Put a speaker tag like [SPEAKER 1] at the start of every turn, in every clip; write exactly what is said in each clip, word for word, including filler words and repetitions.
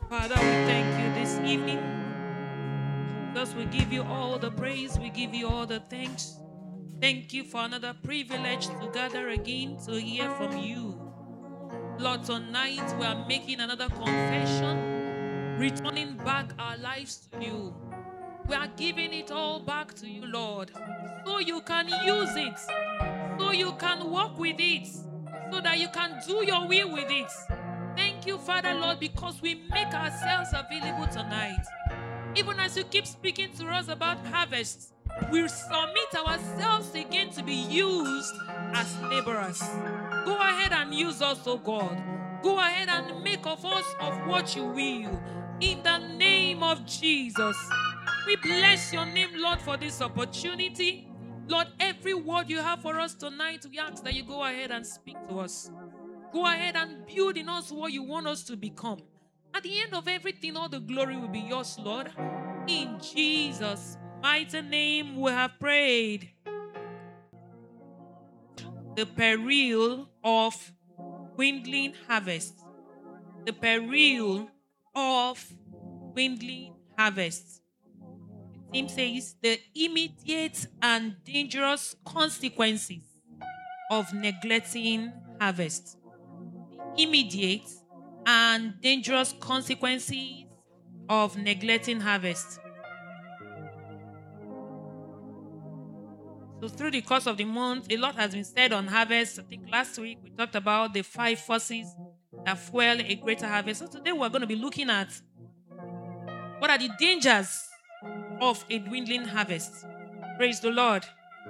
[SPEAKER 1] Father, we thank you this evening. Thus, we give you all the praise, we give you all the thanks. Thank you for another privilege to gather again to hear from you. Lord, tonight we are making another confession, returning back our lives to you. We are giving it all back to you, Lord, so you can use it, so you can walk with it, so that you can do your will with it. Thank you, Father, Lord, because we make ourselves available tonight. Even as you keep speaking to us about harvest, we submit ourselves again to be used as laborers. Go ahead and use us, oh God. Go ahead and make of us of what you will. In the name of Jesus. We bless your name, Lord, for this opportunity. Lord, every word you have for us tonight, we ask that you go ahead and speak to us. Go ahead and build in us what you want us to become. At the end of everything, all the glory will be yours, Lord. In Jesus' mighty name, we have prayed. The peril of dwindling harvest. The peril of dwindling harvest. The theme says the immediate and dangerous consequences of neglecting harvest. The immediate and dangerous consequences of neglecting harvest. So through the course of the month, a lot has been said on harvest. I think last week we talked about the five forces that fuel a greater harvest. So today we're going to be looking at what are the dangers of a dwindling harvest. Praise the Lord.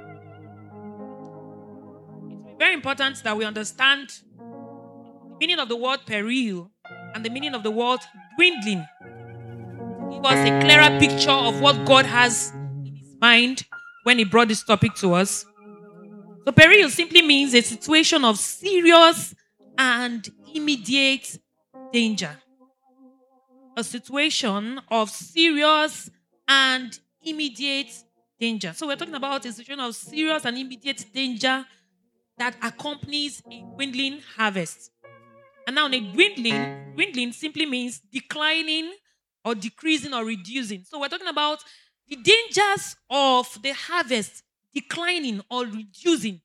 [SPEAKER 1] It's very important that we understand the meaning of the word peril and the meaning of the word dwindling. Give us a clearer picture of what God has in his mind when he brought this topic to us. So peril simply means a situation of serious and immediate danger. A situation of serious and immediate danger. So we're talking about a situation of serious and immediate danger that accompanies a dwindling harvest. And now, a dwindling, dwindling simply means declining or decreasing or reducing. So we're talking about the dangers of the harvest declining or reducing.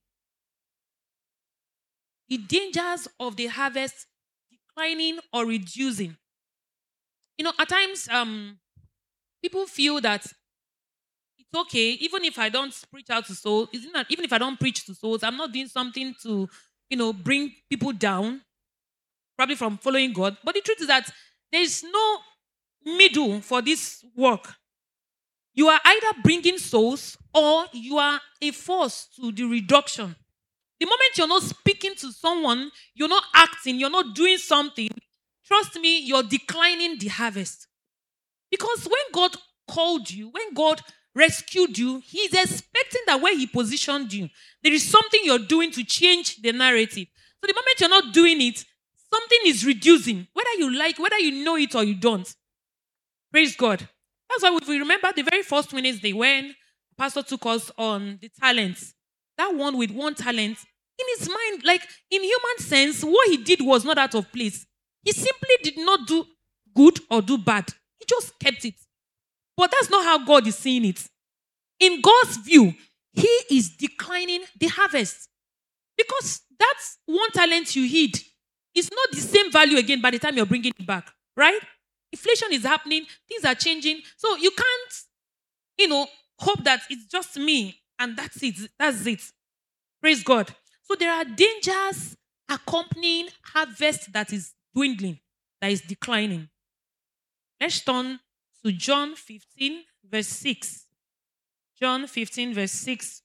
[SPEAKER 1] The dangers of the harvest declining or reducing. You know, at times, um, people feel that it's okay, even if I don't preach out to souls, isn't that, even if I don't preach to souls, I'm not doing something to, you know, bring people down, probably from following God. But the truth is that there is no middle for this work. You are either bringing souls or you are a force to the reduction. The moment you're not speaking to someone, you're not acting, you're not doing something, trust me, you're declining the harvest. Because when God called you, when God rescued you, he's expecting that where he positioned you, there is something you're doing to change the narrative. So the moment you're not doing it, something is reducing, whether you like, whether you know it or you don't. Praise God. That's why if we remember the very first Wednesday when Pastor took us on the talents, that one with one talent, in his mind, like in human sense, what he did was not out of place. He simply did not do good or do bad. He just kept it. But that's not how God is seeing it. In God's view, he is declining the harvest. Because that's one talent you hid. It's not the same value again by the time you're bringing it back. Right? Inflation is happening. Things are changing. So you can't, you know, hope that it's just me and that's it. That's it. Praise God. So there are dangers accompanying harvest that is dwindling, that is declining. Let's turn to John fifteen, verse six. John fifteen, verse six.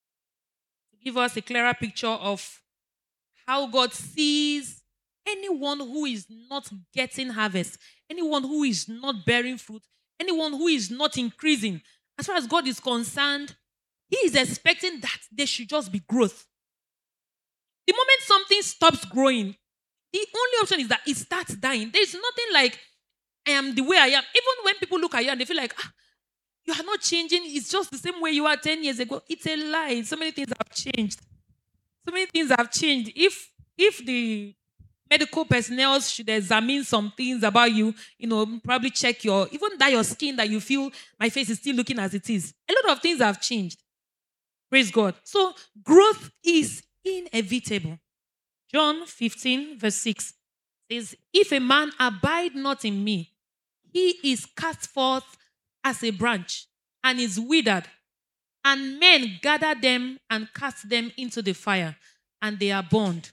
[SPEAKER 1] To give us a clearer picture of how God sees anyone who is not getting harvest, anyone who is not bearing fruit, anyone who is not increasing. As far as God is concerned, he is expecting that there should just be growth. The moment something stops growing, the only option is that it starts dying. There's nothing like, I am the way I am. Even when people look at you and they feel like, ah, you are not changing. It's just the same way you were ten years ago. It's a lie. So many things have changed. So many things have changed. If if the medical personnel should examine some things about you, you know, probably check your, even that your skin that you feel my face is still looking as it is. A lot of things have changed. Praise God. So growth is inevitable. John fifteen, verse six says, if a man abide not in me, he is cast forth as a branch and is withered, and men gather them and cast them into the fire, and they are burned.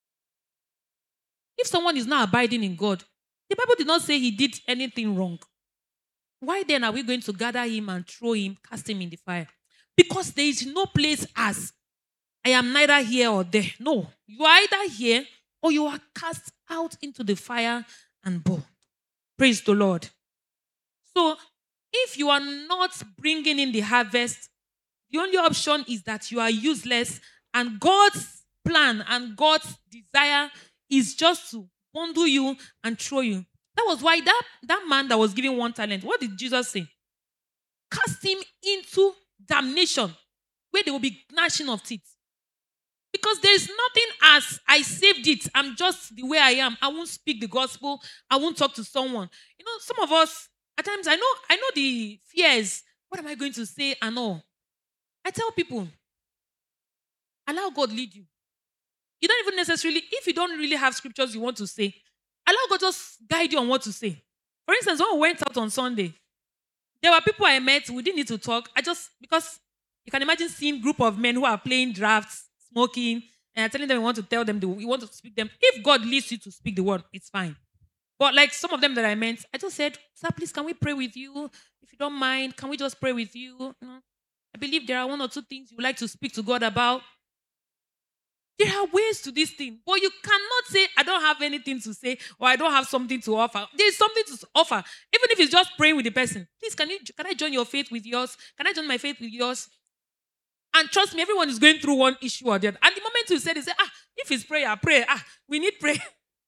[SPEAKER 1] If someone is not abiding in God, the Bible did not say he did anything wrong. Why then are we going to gather him and throw him, cast him in the fire? Because there is no place as I am neither here or there. No, you are either here or you are cast out into the fire and burned. Praise the Lord. So, if you are not bringing in the harvest, the only option is that you are useless, and God's plan and God's desire is just to bundle you and throw you. That was why that, that man that was given one talent, what did Jesus say? Cast him into damnation, where they will be gnashing of teeth. Because there is nothing as I saved it, I'm just the way I am. I won't speak the gospel. I won't talk to someone. You know, some of us, at times, I know, I know the fears. What am I going to say and all? I tell people, allow God lead you. You don't even necessarily, if you don't really have scriptures you want to say, allow God just guide you on what to say. For instance, when we went out on Sunday, there were people I met, we didn't need to talk. I just, because you can imagine seeing a group of men who are playing drafts, smoking, and telling them we want to tell them, the, we want to speak them. If God leads you to speak the word, it's fine. But like some of them that I met, I just said, sir, please, can we pray with you? If you don't mind, can we just pray with you? You know, I believe there are one or two things you would like to speak to God about. There are ways to this thing, but you cannot say, I don't have anything to say, or I don't have something to offer. There's something to offer. Even if it's just praying with the person. Please, can you can I join your faith with yours? Can I join my faith with yours? And trust me, everyone is going through one issue or the other. And the moment you say, they say, ah, if it's prayer, pray. Ah, we need prayer.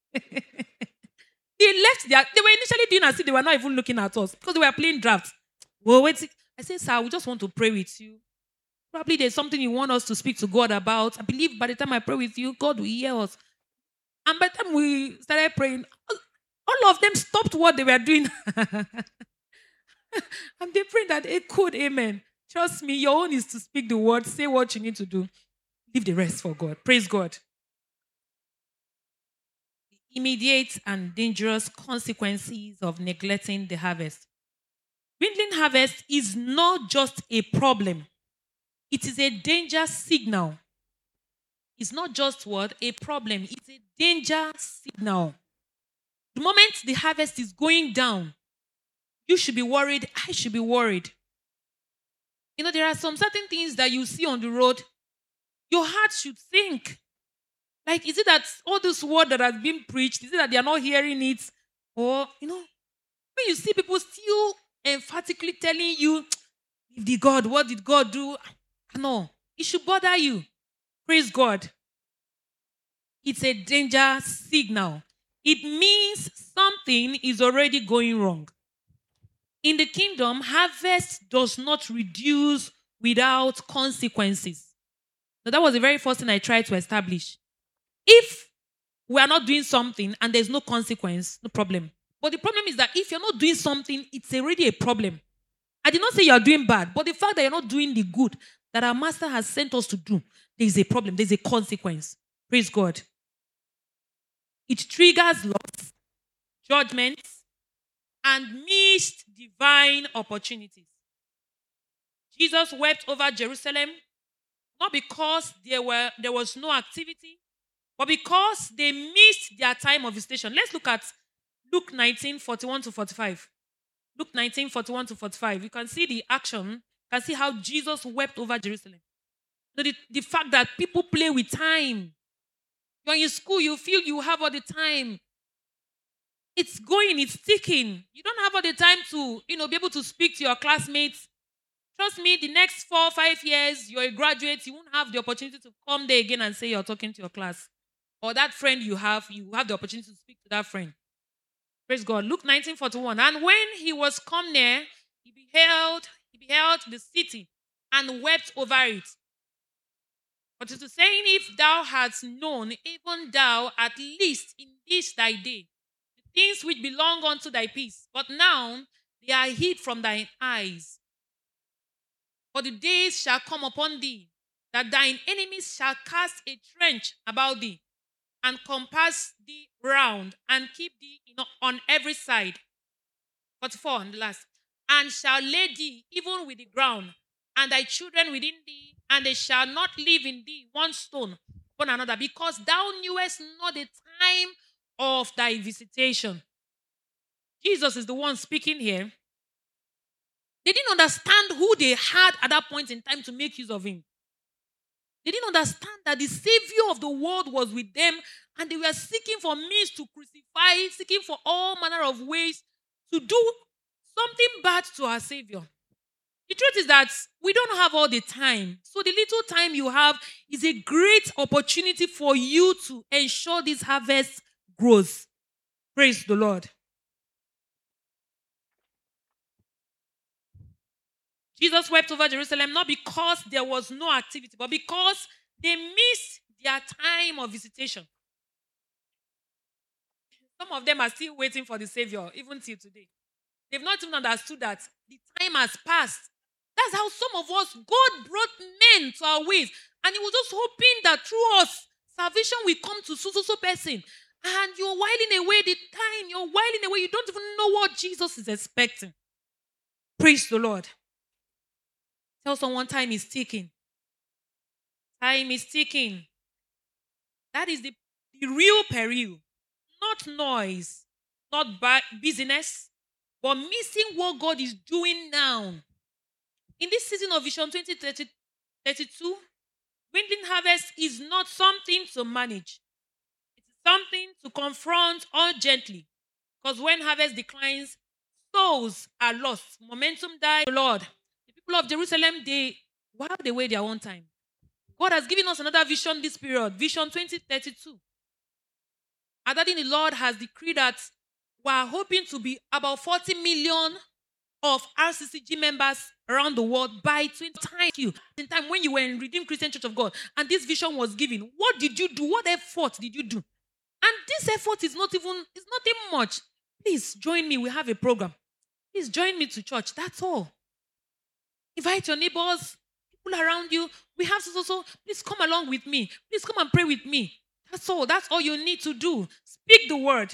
[SPEAKER 1] They left their, they were initially doing as if they were not even looking at us because they were playing drafts. Well, wait. I said, sir, we just want to pray with you. Probably there's something you want us to speak to God about. I believe by the time I pray with you, God will hear us. And by the time we started praying, all of them stopped what they were doing. And they prayed that it could, amen. Trust me, your own is to speak the word, say what you need to do. Leave the rest for God. Praise God. The immediate and dangerous consequences of neglecting the harvest. Dwindling harvest is not just a problem. It is a danger signal. It's not just what? A problem. It's a danger signal. The moment the harvest is going down, you should be worried. I should be worried. You know, there are some certain things that you see on the road. Your heart should think. Like, is it that all this word that has been preached, is it that they are not hearing it? Or, you know, when you see people still emphatically telling you, if the God, what did God do? No, it should bother you. Praise God. It's a danger signal. It means something is already going wrong. In the kingdom, harvest does not reduce without consequences. So that was the very first thing I tried to establish. If we are not doing something and there's no consequence, no problem. But the problem is that if you're not doing something, it's already a problem. I did not say you're doing bad, but the fact that you're not doing the good that our master has sent us to do, there's a problem, there's a consequence. Praise God. It triggers loss, judgments, and missed divine opportunities. Jesus wept over Jerusalem, not because there were there was no activity, but because they missed their time of visitation. Let's look at Luke nineteen, forty-one to forty-five. Luke nineteen, forty-one to forty-five. You can see the action. You can see how Jesus wept over Jerusalem. So the, the fact that people play with time. You're in school, you feel you have all the time. It's going, it's ticking. You don't have all the time to, you know, be able to speak to your classmates. Trust me, the next four, five years, you're a graduate, you won't have the opportunity to come there again and say you're talking to your class. Or that friend you have, you have the opportunity to speak to that friend. Praise God. Luke nineteen, forty-one. And when he was come near, he beheld, he beheld the city and wept over it. But it is saying, if thou hadst known, even thou, at least in this thy day, the things which belong unto thy peace, but now they are hid from thine eyes. For the days shall come upon thee, that thine enemies shall cast a trench about thee, and compass thee round, and keep thee in, on every side. forty-four, and the last. And shall lay thee even with the ground, and thy children within thee, and they shall not live in thee one stone upon another, because thou knewest not the time of thy visitation. Jesus is the one speaking here. They didn't understand who they had at that point in time to make use of him. They didn't understand that the Savior of the world was with them, and they were seeking for means to crucify, seeking for all manner of ways to do something bad to our Savior. The truth is that we don't have all the time. So the little time you have is a great opportunity for you to ensure this harvest grows. Praise the Lord. Jesus wept over Jerusalem not because there was no activity, but because they missed their time of visitation. Some of them are still waiting for the Savior, even till today. They've not even understood that the time has passed. That's how some of us, God brought men to our ways, and He was just hoping that through us, salvation will come to so so so person. And you're whiling away the time, you're whiling away, you don't even know what Jesus is expecting. Praise the Lord. Tell someone time is ticking. Time is ticking. That is the, the real peril. Not noise, not busyness, but missing what God is doing now. In this season of Vision twenty thirty-two, dwindling harvest is not something to manage. It is something to confront urgently. Because when harvest declines, souls are lost. Momentum dies. Lord, the people of Jerusalem, they while they wait their own time. God has given us another vision this period, Vision twenty thirty-two. And that in the Lord has decreed that we are hoping to be about forty million of R C C G members around the world by twenty times. You in time when you were in Redeemed Christian Church of God and this vision was given, what did you do? What effort did you do? And this effort is not even, it's nothing much. Please join me. We have a program. Please join me to church. That's all. Invite your neighbors, people around you. We have so so so. Please come along with me. Please come and pray with me. That's all. That's all you need to do. Speak the word.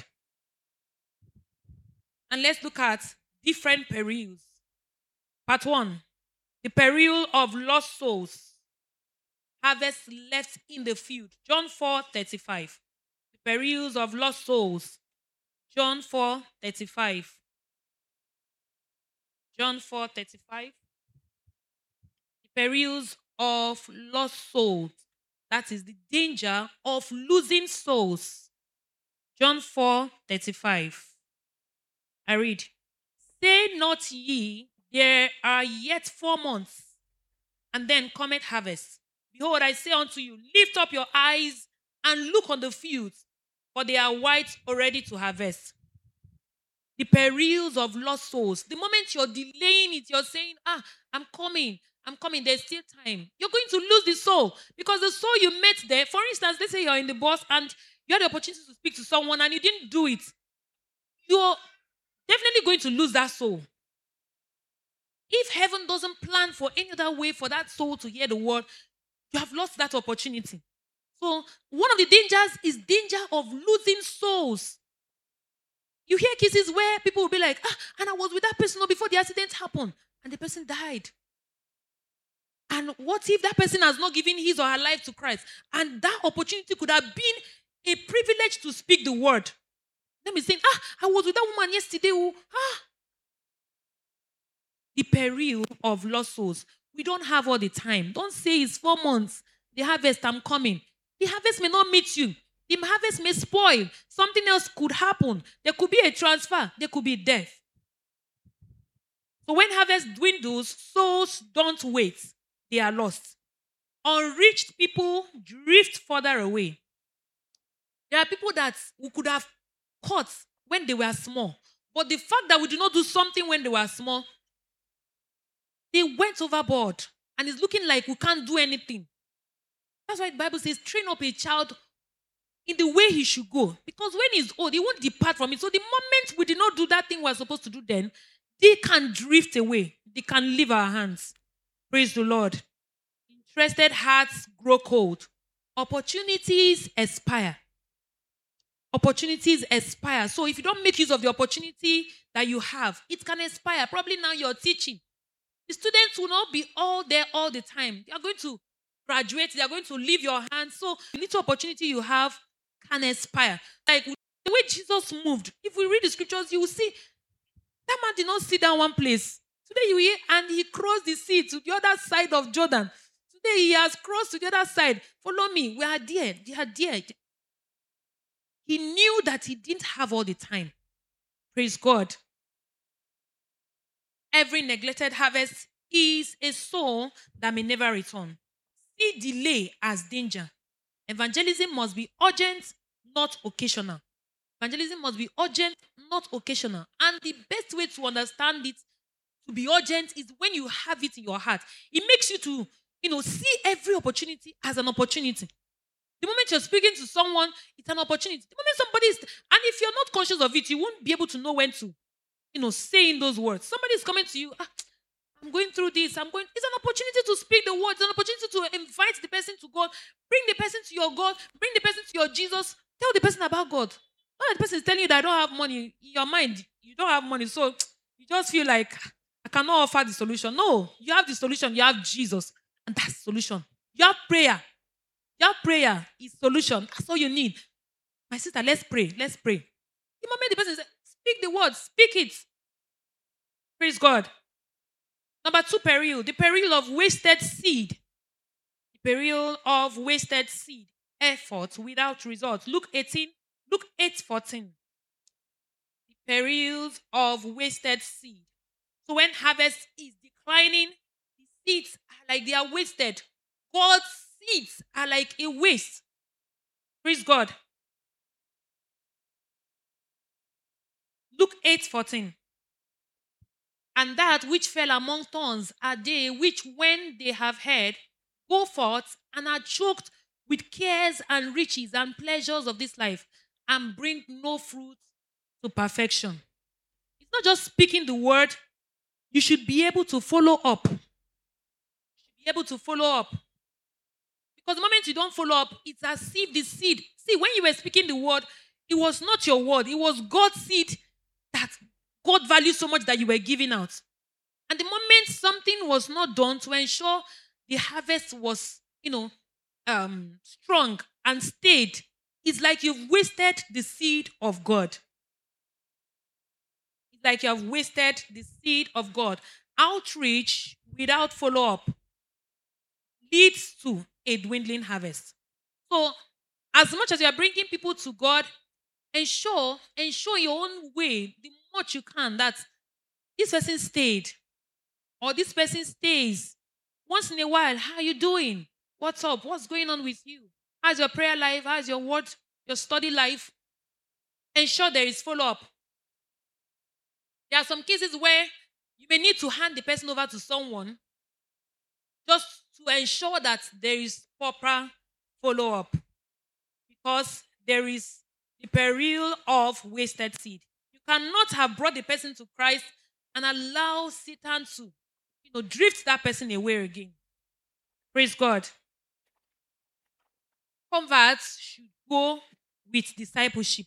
[SPEAKER 1] And let's look at different perils. Part one. The peril of lost souls. Harvest left in the field. John four thirty-five. The perils of lost souls. John four thirty-five. John four thirty-five. The perils of lost souls. That is the danger of losing souls. John four thirty-five. I read. Say not ye, there are yet four months, and then cometh harvest. Behold, I say unto you, lift up your eyes and look on the fields, for they are white already to harvest. The perils of lost souls. The moment you're delaying it, you're saying, ah, I'm coming. I'm coming. There's still time. You're going to lose the soul because the soul you met there, for instance, let's say you're in the bus and you had the opportunity to speak to someone and you didn't do it. You're definitely going to lose that soul. If heaven doesn't plan for any other way for that soul to hear the word, you have lost that opportunity. So one of the dangers is danger of losing souls. You hear cases where people will be like, ah, and I was with that person before the accident happened, and the person died. And what if that person has not given his or her life to Christ? And that opportunity could have been a privilege to speak the word. Let me say, ah, I was with that woman yesterday. Oh, ah. The peril of lost souls. We don't have all the time. Don't say it's four months. The harvest, I'm coming. The harvest may not meet you. The harvest may spoil. Something else could happen. There could be a transfer. There could be death. So when harvest dwindles, souls don't wait. They are lost. Unreached people drift further away. There are people that we could have caught when they were small. But the fact that we did not do something when they were small, they went overboard. And it's looking like we can't do anything. That's why the Bible says, train up a child in the way he should go. Because when he's old, he won't depart from it. So the moment we did not do that thing we're supposed to do then, they can drift away. They can leave our hands. Praise the Lord. Interested hearts grow cold. Opportunities expire. Opportunities expire. So if you don't make use of the opportunity that you have, it can expire. Probably now you're teaching. The students will not be all there all the time. They are going to graduate. They are going to leave your hands. So the little opportunity you have can expire. Like the way Jesus moved. If we read the scriptures, you will see that man did not sit down one place. Today you hear, and he crossed the sea to the other side of Jordan. Today he has crossed to the other side. Follow me. We are there. They are there. He knew that he didn't have all the time. Praise God. Every neglected harvest is a soul that may never return. See delay as danger. Evangelism must be urgent, not occasional. Evangelism must be urgent, not occasional. And the best way to understand it to be urgent is when you have it in your heart. It makes you to, you know, see every opportunity as an opportunity. The moment you're speaking to someone, it's an opportunity. The moment somebody is, and if you're not conscious of it, you won't be able to know when to, you know, say in those words. Somebody is coming to you, ah, I'm going through this, I'm going, it's an opportunity to speak the words, it's an opportunity to invite the person to God, bring the person to your God, bring the person to your Jesus, tell the person about God. Not that the person is telling you that I don't have money. In your mind, you don't have money, so you just feel like, I cannot offer the solution. No, you have the solution, you have Jesus, and that's the solution. You have prayer. Your prayer is solution. That's all you need. My sister, let's pray. Let's pray. The moment the person says, speak the word, speak it. Praise God. Number two, peril. The peril of wasted seed. The peril of wasted seed. Effort without results. Luke eighteen. Luke eight fourteen. The perils of wasted seed. So when harvest is declining, the seeds are like they are wasted. God's seeds are like a waste. Praise God. Luke eight fourteen. And that which fell among thorns are they which, when they have heard, go forth and are choked with cares and riches and pleasures of this life, and bring no fruit to perfection. It's not just speaking the word. You should be able to follow up. You should be able to follow up. Because the moment you don't follow up, it's as if the seed. See, when you were speaking the word, it was not your word. It was God's seed that God valued so much that you were giving out. And the moment something was not done to ensure the harvest was, you know, um, strong and stayed, it's like you've wasted the seed of God. It's like you have wasted the seed of God. Outreach without follow-up leads to a dwindling harvest. So, as much as you are bringing people to God, ensure, ensure your own way, the much you can, that this person stayed or this person stays. Once in a while, how are you doing? What's up? What's going on with you? How's your prayer life? How's your word, your study life? Ensure there is follow-up. There are some cases where you may need to hand the person over to someone just to ensure that there is proper follow-up, because there is the peril of wasted seed. You cannot have brought the person to Christ and allow Satan to, you know, drift that person away again. Praise God. Converts should go with discipleship.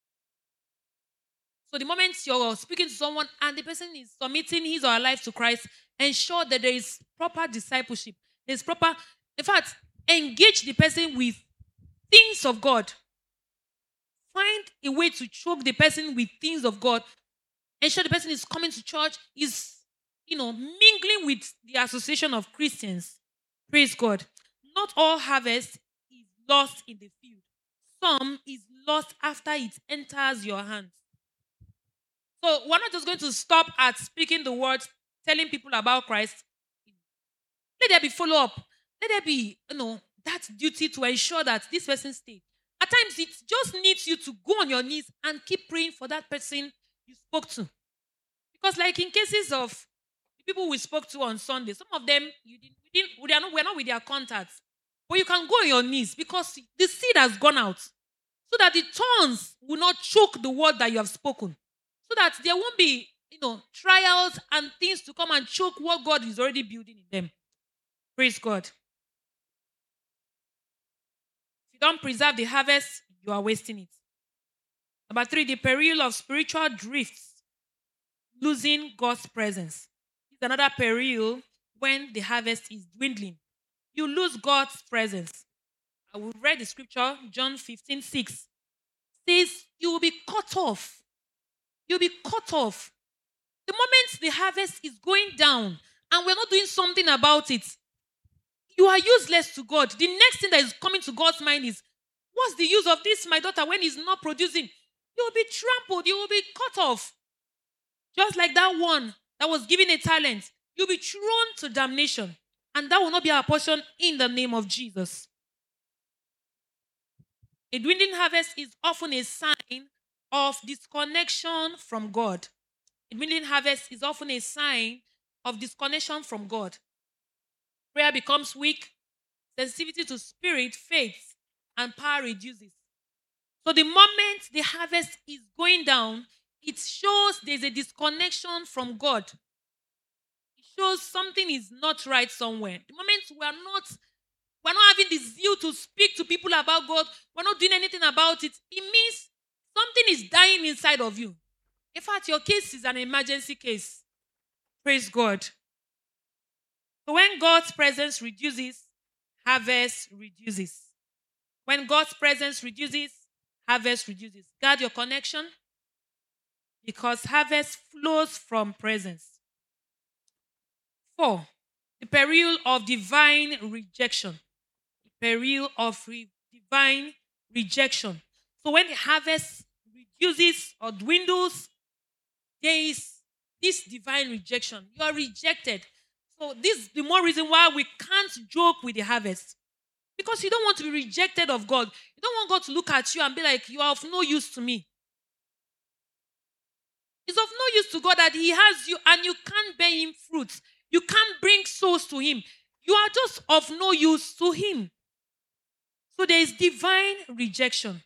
[SPEAKER 1] So the moment you're speaking to someone and the person is submitting his or her life to Christ, ensure that there is proper discipleship. There's proper, in fact, engage the person with things of God. Find a way to choke the person with things of God. Ensure the person is coming to church, is, you know, mingling with the association of Christians. Praise God. Not all harvest is lost in the field. Some is lost after it enters your hands. So we're not just going to stop at speaking the words, telling people about Christ. Let there be follow-up. Let there be, you know, that duty to ensure that this person stays. At times, it just needs you to go on your knees and keep praying for that person you spoke to. Because like in cases of the people we spoke to on Sunday, some of them, you didn't, we didn't, we are not, we're not with their contacts. But you can go on your knees because the seed has gone out. So that the thorns will not choke the word that you have spoken. So that there won't be, you know, trials and things to come and choke what God is already building in them. Praise God. If you don't preserve the harvest, you are wasting it. Number three, the peril of spiritual drifts, losing God's presence. It's another peril when the harvest is dwindling. You lose God's presence. I will read the scripture, John fifteen six. Says, you will be cut off. You'll be cut off. The moment the harvest is going down and we're not doing something about it, you are useless to God. The next thing that is coming to God's mind is, what's the use of this, my daughter, when he's not producing? You will be trampled. You will be cut off. Just like that one that was given a talent. You'll be thrown to damnation. And that will not be our portion in the name of Jesus. A dwindling harvest is often a sign of disconnection from God. A dwindling harvest is often a sign of disconnection from God. Prayer becomes weak, sensitivity to spirit fades, and power reduces. So the moment the harvest is going down, it shows there's a disconnection from God. It shows something is not right somewhere. The moment we are not, we're not having the zeal to speak to people about God, we're not doing anything about it, it means something is dying inside of you. In fact, your case is an emergency case. Praise God. So when God's presence reduces, harvest reduces. When God's presence reduces, harvest reduces. Guard your connection because harvest flows from presence. Four, the peril of divine rejection. The peril of re- divine rejection. So when the harvest reduces or dwindles, there is this divine rejection. You are rejected. So this is the more reason why we can't joke with the harvest. Because you don't want to be rejected of God. You don't want God to look at you and be like, you are of no use to me. It's of no use to God that he has you and you can't bear him fruits. You can't bring souls to him. You are just of no use to him. So there is divine rejection.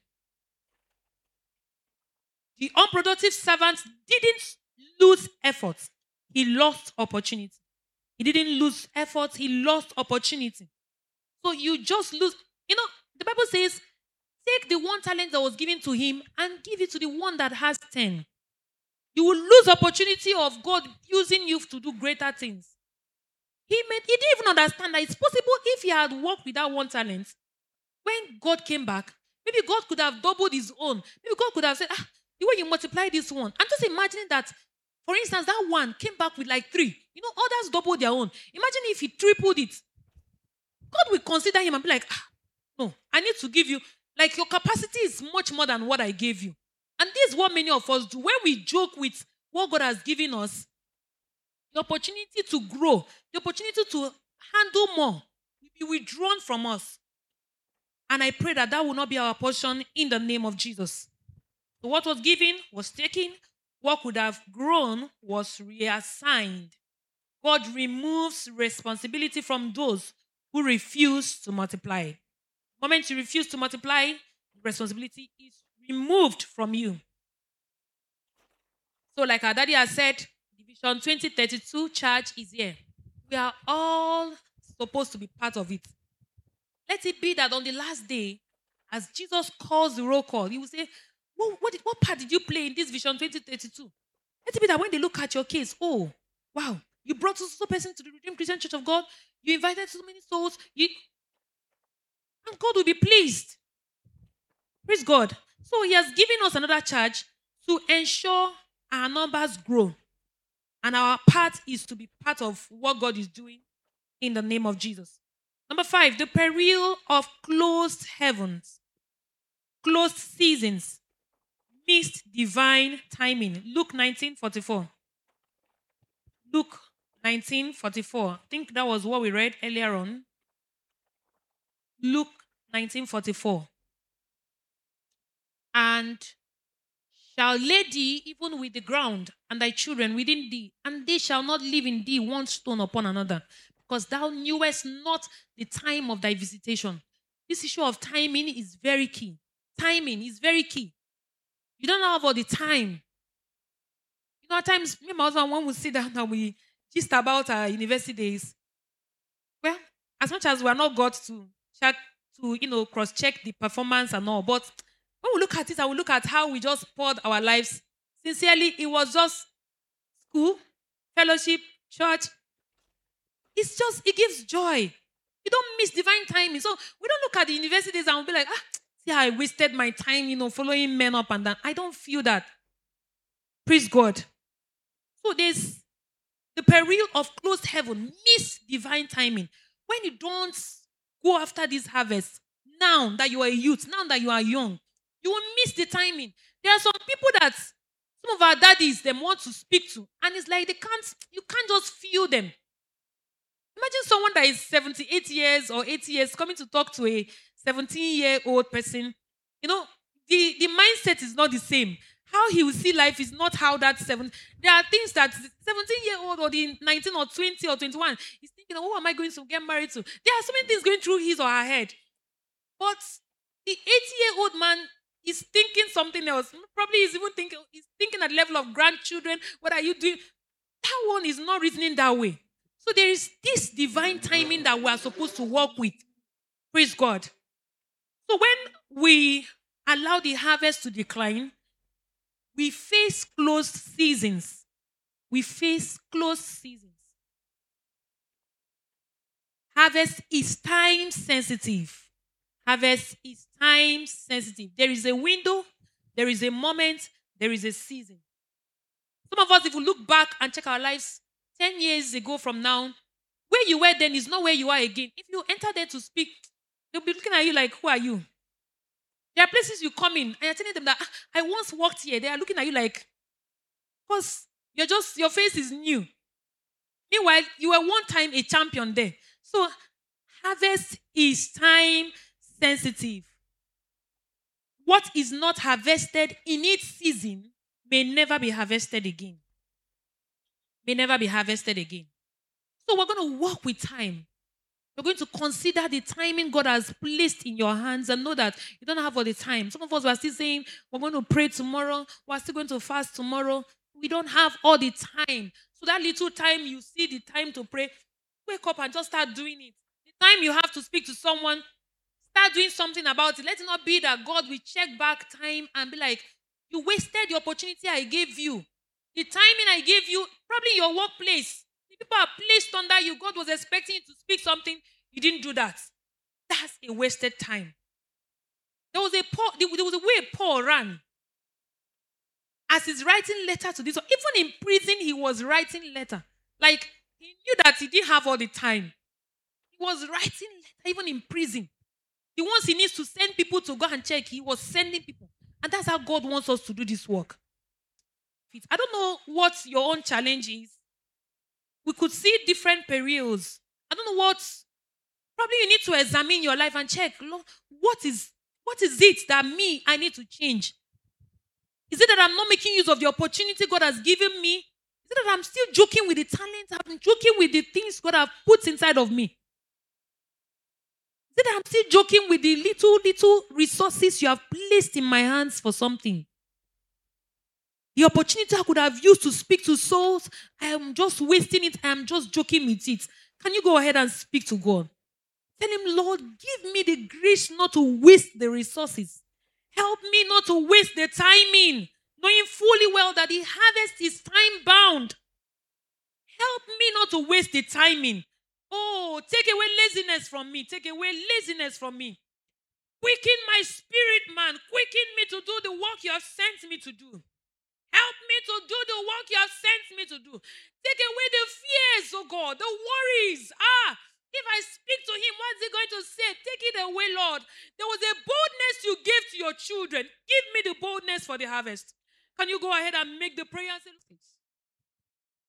[SPEAKER 1] The unproductive servant didn't lose effort. He lost opportunity. He didn't lose effort. He lost opportunity. So you just lose. You know, the Bible says, take the one talent that was given to him and give it to the one that has ten. You will lose opportunity of God using you to do greater things. He, made, he didn't even understand that it's possible if he had worked with that one talent. When God came back, maybe God could have doubled his own. Maybe God could have said, ah, the way you multiply this one. I'm just imagining that, for instance, that one came back with like three. You know, others doubled their own. Imagine if he tripled it. God will consider him and be like, ah, no, I need to give you, like your capacity is much more than what I gave you. And this is what many of us do. When we joke with what God has given us, the opportunity to grow, the opportunity to handle more will be withdrawn from us. And I pray that that will not be our portion in the name of Jesus. So what was given was taken. What could have grown was reassigned. God removes responsibility from those who refuse to multiply. The moment you refuse to multiply, responsibility is removed from you. So like our daddy has said, Vision twenty thirty-two charge is here. We are all supposed to be part of it. Let it be that on the last day, as Jesus calls the roll call, he will say, what, what, did, what part did you play in this Vision twenty thirty-two? Let it be that when they look at your case, oh, wow, you brought so so person to the Redeemed Christian Church of God, you invited so many souls, you, and God will be pleased. Praise God. So he has given us another charge to ensure our numbers grow. And our part is to be part of what God is doing in the name of Jesus. Number five, the peril of closed heavens, closed seasons, missed divine timing. Luke nineteen forty-four. Luke nineteen forty-four. I think that was what we read earlier on. Luke nineteen forty-four. And shall lay thee even with the ground, and thy children within thee, and they shall not live in thee one stone upon another. because thou knewest not the time of thy visitation. This issue of timing is very key. Timing is very key. You don't know about the time. You know, at times, me and my husband, when we sit down and we gist about our university days, well, as much as we are not got to check, to, you know, cross-check the performance and all, but when we look at it and we look at how we just poured our lives, sincerely, it was just school, fellowship, church. It's just, it gives joy. You don't miss divine timing. So we don't look at the universities and we'll be like, ah, see how I wasted my time, you know, following men up and down. I don't feel that. Praise God. So there's the peril of closed heaven, miss divine timing. When you don't go after this harvest, now that you are a youth, now that you are young, you will miss the timing. There are some people that some of our daddies them want to speak to, and it's like they can't, you can't just feel them. Imagine someone that is seventy-eight years or eighty years coming to talk to a seventeen-year-old person. You know, the, the mindset is not the same. How he will see life is not how that seven. There are things that seventeen-year-old or the nineteen or twenty or twenty-one is thinking, oh, who am I going to get married to? There are so many things going through his or her head. But the eighty-year-old man is thinking something else. Probably he's even thinking, he's thinking at the level of grandchildren. What are you doing? That one is not reasoning that way. So there is this divine timing that we are supposed to work with. Praise God. So when we allow the harvest to decline, we face closed seasons. We face closed seasons. Harvest is time sensitive. Harvest is time sensitive. There is a window, there is a moment, there is a season. Some of us, if we look back and check our lives ten years ago from now, where you were then is not where you are again. If you enter there to speak, they'll be looking at you like, who are you? There are places you come in and you're telling them that ah, I once walked here. They are looking at you like, because you're just, your face is new. Meanwhile, you were one time a champion there. So harvest is time sensitive. What is not harvested in its season may never be harvested again. May never be harvested again. So we're going to walk with time. We're going to consider the timing God has placed in your hands and know that you don't have all the time. Some of us are still saying, we're going to pray tomorrow. We're still going to fast tomorrow. We don't have all the time. So that little time you see the time to pray, wake up and just start doing it. The time you have to speak to someone, start doing something about it. Let it not be that God will check back time and be like, you wasted the opportunity I gave you. The timing I gave you, probably in your workplace. The people are placed under you. God was expecting you to speak something. You didn't do that. That's a wasted time. There was a Paul, there was a way Paul ran. As he's writing letter to this, even in prison, he was writing letter. Like, he knew that he didn't have all the time. He was writing letter, even in prison. The ones he needs to send people to go and check, he was sending people. And that's how God wants us to do this work. I don't know what your own challenge is. We could see different perils. I don't know what. Probably you need to examine your life and check, Lord, what is, what is it that me, I need to change? Is it that I'm not making use of the opportunity God has given me? Is it that I'm still joking with the talent? I'm joking with the things God has put inside of me? Is it that I'm still joking with the little, little resources you have placed in my hands for something? The opportunity I could have used to speak to souls, I am just wasting it. I am just joking with it. Can you go ahead and speak to God? Tell him, Lord, give me the grace not to waste the resources. Help me not to waste the timing, knowing fully well that the harvest is time-bound. Help me not to waste the timing. Oh, take away laziness from me. Take away laziness from me. Quicken my spirit, man. Quicken me to do the work you have sent me to do. Help me to do the work you have sent me to do. Take away the fears, oh God, the worries. Ah, if I speak to him, what's he going to say? Take it away, Lord. There was a boldness you gave to your children. Give me the boldness for the harvest. Can you go ahead and make the prayer?